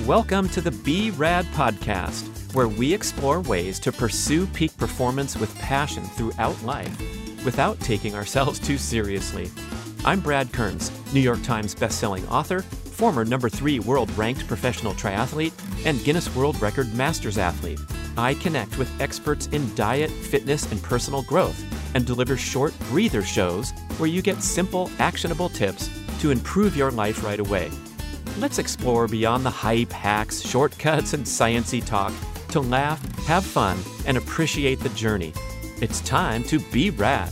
Welcome to the Be Rad podcast, where we explore ways to pursue peak performance with passion throughout life without taking ourselves too seriously. I'm Brad Kearns, New York Times bestselling author, former #3 world-ranked professional triathlete, and Guinness World Record Masters athlete. I connect with experts in diet, fitness, and personal growth, and deliver short breather shows where you get simple, actionable tips to improve your life right away. Let's explore beyond the hype, hacks, shortcuts, and sciencey talk to laugh, have fun, and appreciate the journey. It's time to be rad.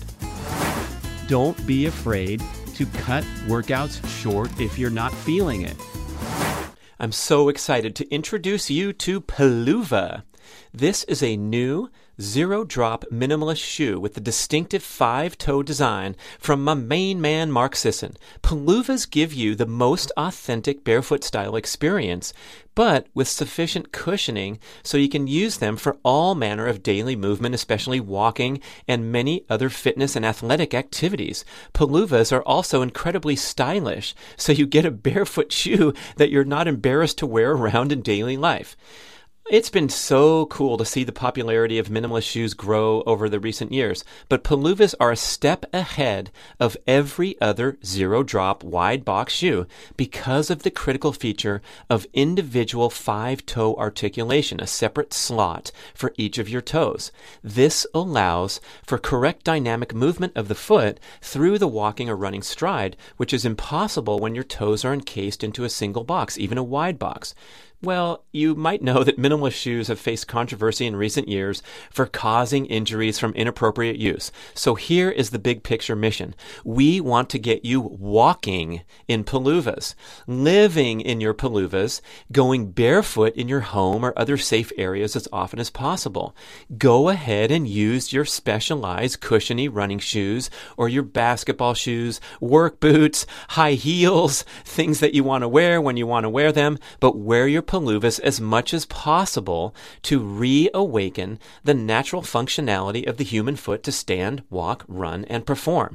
Don't be afraid to cut workouts short if you're not feeling it. I'm so excited to introduce you to Peluva. This is a new zero-drop minimalist shoe with the distinctive 5-toe design from my main man, Mark Sisson. Peluvas give you the most authentic barefoot style experience, but with sufficient cushioning so you can use them for all manner of daily movement, especially walking and many other fitness and athletic activities. Peluvas are also incredibly stylish, so you get a barefoot shoe that you're not embarrassed to wear around in daily life. It's been so cool to see the popularity of minimalist shoes grow over the recent years, but Peluvas are a step ahead of every other zero-drop wide box shoe because of the critical feature of individual 5-toe articulation, a separate slot for each of your toes. This allows for correct dynamic movement of the foot through the walking or running stride, which is impossible when your toes are encased into a single box, even a wide box. Well, you might know that minimalist shoes have faced controversy in recent years for causing injuries from inappropriate use. So here is the big picture mission. We want to get you walking in Peluvas, living in your Peluvas, going barefoot in your home or other safe areas as often as possible. Go ahead and use your specialized cushiony running shoes or your basketball shoes, work boots, high heels, things that you want to wear when you want to wear them, but wear your Peluvas as much as possible to reawaken the natural functionality of the human foot to stand, walk, run, and perform.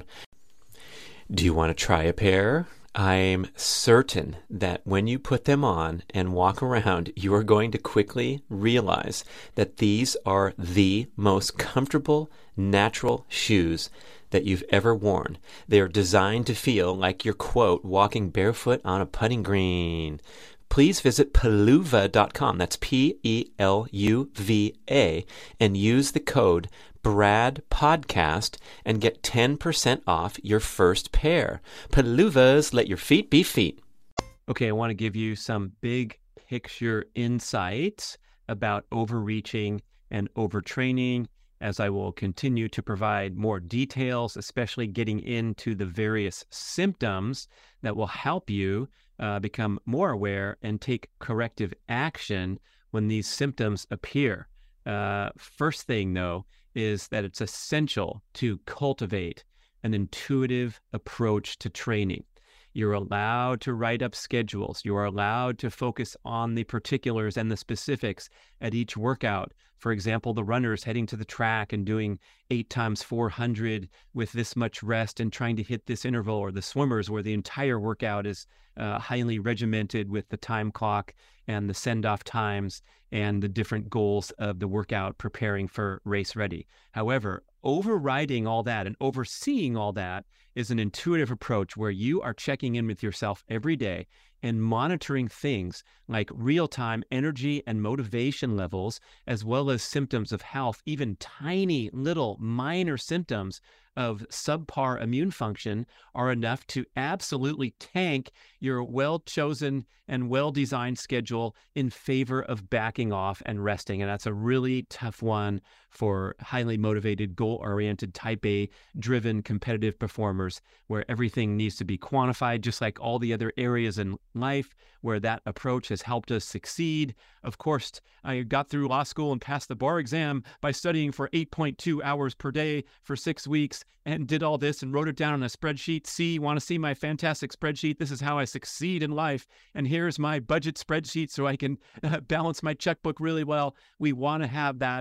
Do you want to try a pair? I'm certain that when you put them on and walk around, you are going to quickly realize that these are the most comfortable, natural shoes that you've ever worn. They are designed to feel like you're, quote, walking barefoot on a putting green. Please visit peluva.com, that's Peluva, and use the code BRADPODCAST and get 10% off your first pair. Peluvas, let your feet be feet. Okay, I want to give you some big picture insights about overreaching and overtraining, as I will continue to provide more details, especially getting into the various symptoms that will help you become more aware and take corrective action when these symptoms appear. First thing, though, is that it's essential to cultivate an intuitive approach to training. You're allowed to write up schedules. You are allowed to focus on the particulars and the specifics at each workout. For example, the runners heading to the track and doing 8 times 400 with this much rest and trying to hit this interval, or the swimmers where the entire workout is highly regimented with the time clock and the send-off times and the different goals of the workout preparing for race ready. However, overriding all that and overseeing all that is an intuitive approach where you are checking in with yourself every day and monitoring things like real-time energy and motivation levels, as well as symptoms of health, even tiny little minor symptoms of subpar immune function are enough to absolutely tank your well-chosen and well-designed schedule in favor of backing off and resting. And that's a really tough one for highly motivated, goal-oriented, type A driven competitive performers, where everything needs to be quantified, just like all the other areas in life where that approach has helped us succeed. Of course, I got through law school and passed the bar exam by studying for 8.2 hours per day for 6 weeks and did all this and wrote it down on a spreadsheet. See, want to see my fantastic spreadsheet? This is how I succeed in life. And here's my budget spreadsheet so I can balance my checkbook really well. We want to have that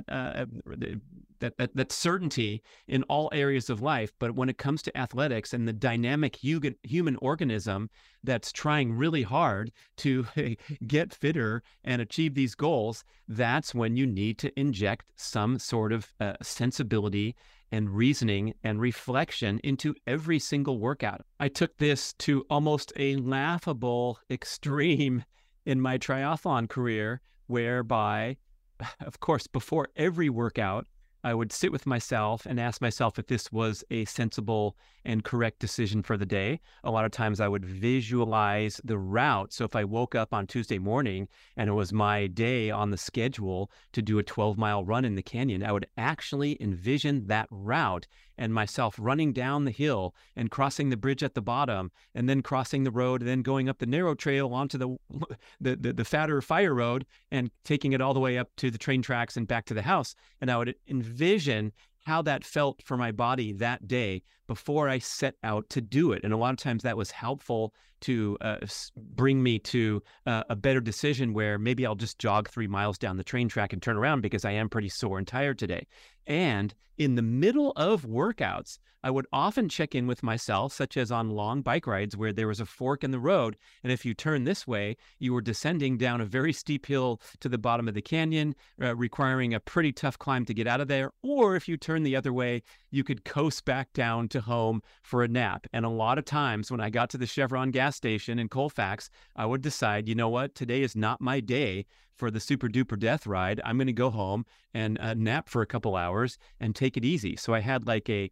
that certainty in all areas of life. But when it comes to athletics and the dynamic human organism that's trying really hard to get fitter and achieve these goals, that's when you need to inject some sort of sensibility and reasoning and reflection into every single workout. I took this to almost a laughable extreme in my triathlon career, whereby, of course, before every workout, I would sit with myself and ask myself if this was a sensible and correct decision for the day. A lot of times I would visualize the route. So if I woke up on Tuesday morning and it was my day on the schedule to do a 12-mile run in the canyon, I would actually envision that route and myself running down the hill and crossing the bridge at the bottom and then crossing the road and then going up the narrow trail onto the fatter fire road and taking it all the way up to the train tracks and back to the house. And I would envision how that felt for my body that day before I set out to do it. And a lot of times that was helpful to bring me to a better decision where maybe I'll just jog 3 miles down the train track and turn around because I am pretty sore and tired today. And in the middle of workouts, I would often check in with myself, such as on long bike rides where there was a fork in the road. And if you turn this way, you were descending down a very steep hill to the bottom of the canyon, requiring a pretty tough climb to get out of there. Or if you turn the other way, you could coast back down to home for a nap. And a lot of times when I got to the Chevron gas station in Colfax, I would decide, you know what, today is not my day for the super duper death ride. I'm going to go home and nap for a couple hours and take it easy. So I had like a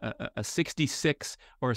66 or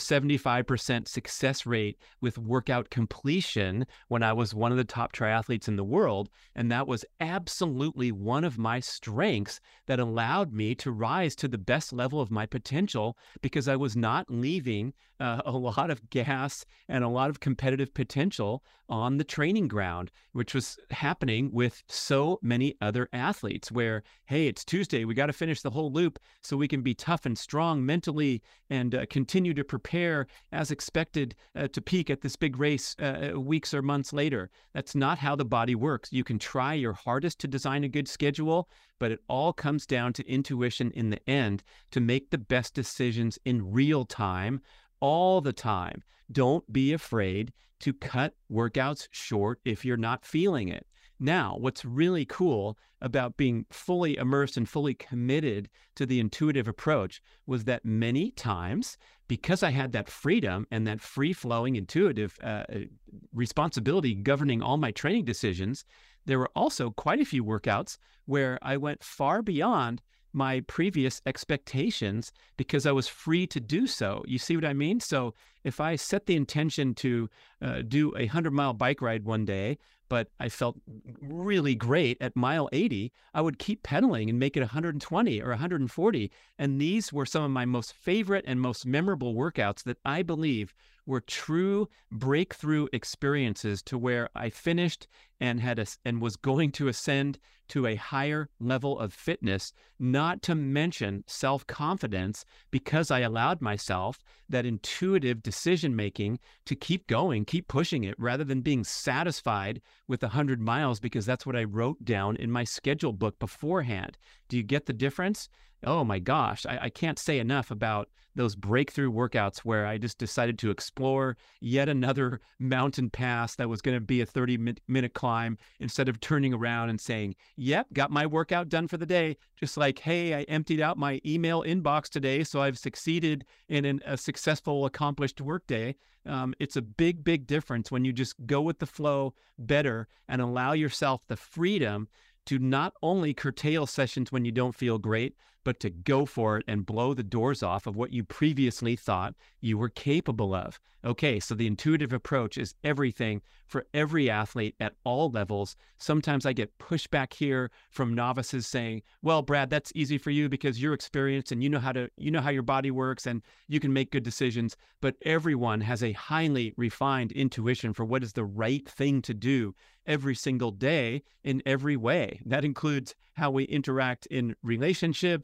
75% success rate with workout completion when I was one of the top triathletes in the world. And that was absolutely one of my strengths that allowed me to rise to the best level of my potential because I was not leaving a lot of gas and a lot of competitive potential on the training ground, which was happening with so many other athletes where, hey, it's Tuesday, we got to finish the whole loop so we can be tough and strong mentally and continue to prepare as expected to peak at this big race weeks or months later. That's not how the body works. You can try your hardest to design a good schedule, but it all comes down to intuition in the end to make the best decisions in real time, all the time. Don't be afraid to cut workouts short if you're not feeling it. Now, what's really cool about being fully immersed and fully committed to the intuitive approach was that many times, because I had that freedom and that free-flowing intuitive responsibility governing all my training decisions, there were also quite a few workouts where I went far beyond my previous expectations because I was free to do so. You see what I mean? So if I set the intention to do a 100-mile bike ride one day, but I felt really great at mile 80, I would keep pedaling and make it 120 or 140. And these were some of my most favorite and most memorable workouts that I believe were true breakthrough experiences to where I finished and and was going to ascend to a higher level of fitness, not to mention self-confidence, because I allowed myself that intuitive decision-making to keep going, keep pushing it, rather than being satisfied with 100 miles because that's what I wrote down in my schedule book beforehand. Do you get the difference? Oh my gosh, I can't say enough about those breakthrough workouts where I just decided to explore yet another mountain pass that was going to be a 30-minute climb instead of turning around and saying, yep, got my workout done for the day. Just like, hey, I emptied out my email inbox today, so I've succeeded in a successful, accomplished workday. It's a big, big difference when you just go with the flow better and allow yourself the freedom to not only curtail sessions when you don't feel great, but to go for it and blow the doors off of what you previously thought you were capable of. Okay, so the intuitive approach is everything for every athlete at all levels. Sometimes I get pushback here from novices saying, well, Brad, that's easy for you because you're experienced and you know how your body works and you can make good decisions. But everyone has a highly refined intuition for what is the right thing to do every single day in every way. That includes how we interact in relationships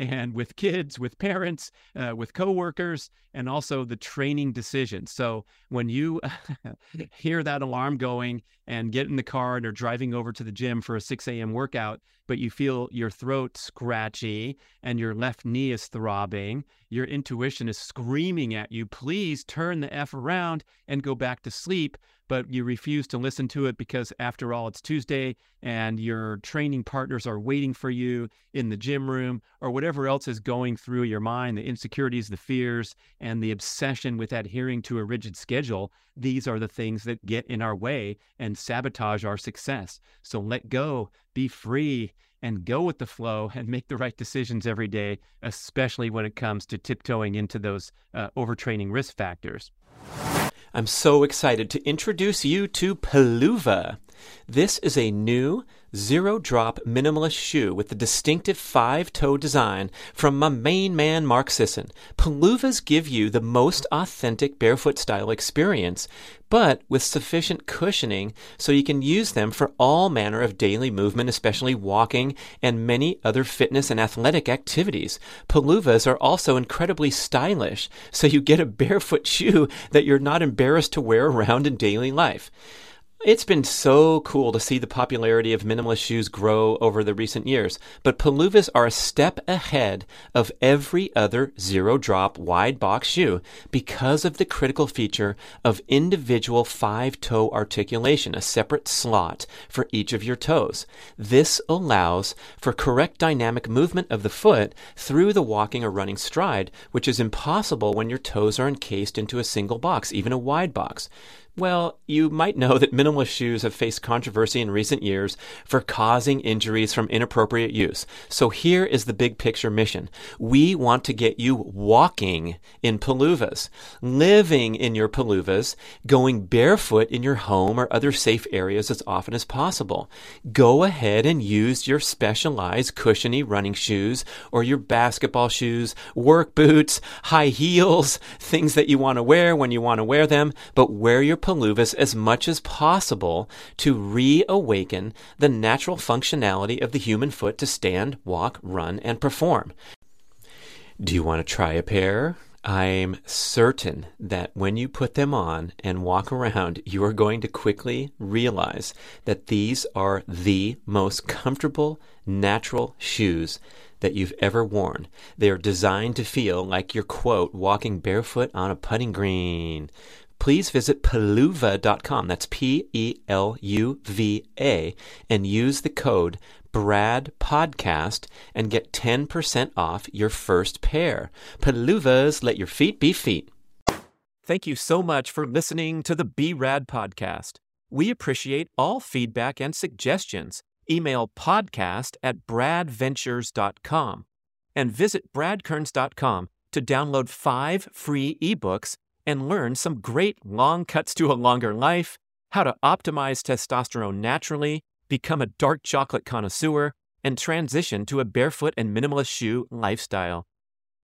and with kids, with parents, with coworkers, and also the training decisions. So when you hear that alarm going and get in the car and are driving over to the gym for a 6 a.m. workout, but you feel your throat scratchy and your left knee is throbbing, your intuition is screaming at you, please turn the F around and go back to sleep. But you refuse to listen to it because, after all, it's Tuesday and your training partners are waiting for you in the gym room, or whatever else is going through your mind, the insecurities, the fears, and the obsession with adhering to a rigid schedule. These are the things that get in our way and sabotage our success. So let go, be free, and go with the flow and make the right decisions every day, especially when it comes to tiptoeing into those overtraining risk factors. I'm so excited to introduce you to Peluva. This is a new zero-drop minimalist shoe with the distinctive 5-toe design from my main man, Mark Sisson. Peluvas give you the most authentic barefoot style experience, but with sufficient cushioning so you can use them for all manner of daily movement, especially walking and many other fitness and athletic activities. Peluvas are also incredibly stylish, so you get a barefoot shoe that you're not embarrassed to wear around in daily life. It's been so cool to see the popularity of minimalist shoes grow over the recent years, but Peluvas are a step ahead of every other zero-drop wide box shoe because of the critical feature of individual 5-toe articulation, a separate slot for each of your toes. This allows for correct dynamic movement of the foot through the walking or running stride, which is impossible when your toes are encased into a single box, even a wide box. Well, you might know that minimalist shoes have faced controversy in recent years for causing injuries from inappropriate use. So here is the big picture mission. We want to get you walking in Peluvas, living in your Peluvas, going barefoot in your home or other safe areas as often as possible. Go ahead and use your specialized cushiony running shoes or your basketball shoes, work boots, high heels, things that you want to wear when you want to wear them, but wear your Peluvas as much as possible to reawaken the natural functionality of the human foot to stand, walk, run, and perform. Do you want to try a pair? I'm certain that when you put them on and walk around, you are going to quickly realize that these are the most comfortable, natural shoes that you've ever worn. They are designed to feel like you're, quote, walking barefoot on a putting green. Please visit peluva.com, that's Peluva, and use the code BRADPODCAST and get 10% off your first pair. Peluvas, let your feet be feet. Thank you so much for listening to the BRAD podcast. We appreciate all feedback and suggestions. Email podcast@bradventures.com and visit bradkearns.com to download 5 free ebooks and learn some great long cuts to a longer life, how to optimize testosterone naturally, become a dark chocolate connoisseur, and transition to a barefoot and minimalist shoe lifestyle.